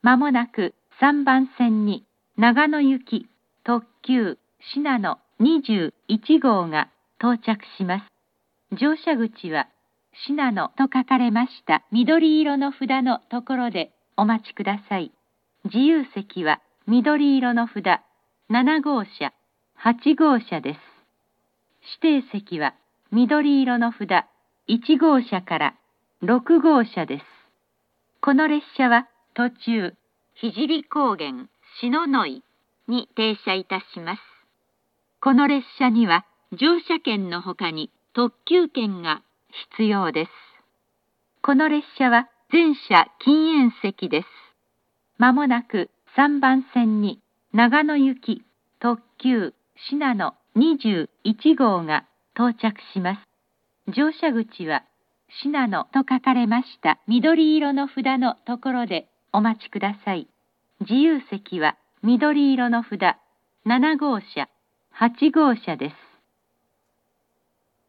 まもなく3番線に長野行き特急しなの21号が到着します。乗車口はしなのと書かれました緑色の札のところでお待ちください。自由席は緑色の札7号車、8号車です。指定席は緑色の札1号車から6号車です。この列車は途中、聖高原篠ノ井に停車いたします。この列車には乗車券のほかに特急券が必要です。この列車は全車禁煙席です。まもなく3番線に長野行き特急しなの21号が到着します。乗車口はしなのと書かれました緑色の札のところでお待ちください。自由席は緑色の札7号車、8号車です。